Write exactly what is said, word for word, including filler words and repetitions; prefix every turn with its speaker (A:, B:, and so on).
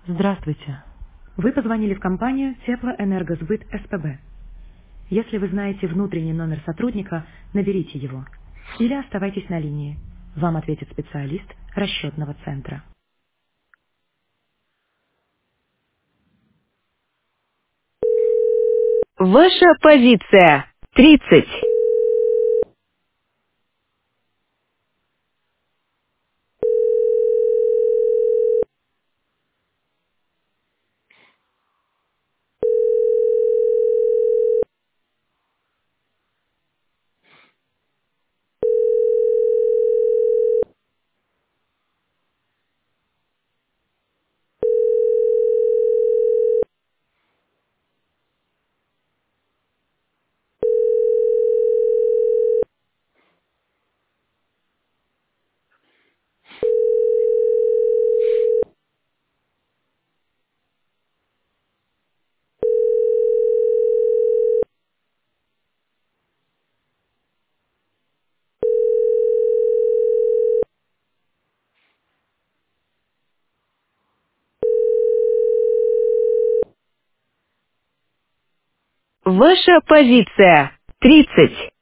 A: Здравствуйте. Вы позвонили в компанию Теплоэнергосбыт СПБ. Если вы знаете внутренний номер сотрудника, наберите его. Или оставайтесь на линии. Вам ответит специалист расчетного центра.
B: Ваша позиция. тридцать. Ваша позиция. тридцать.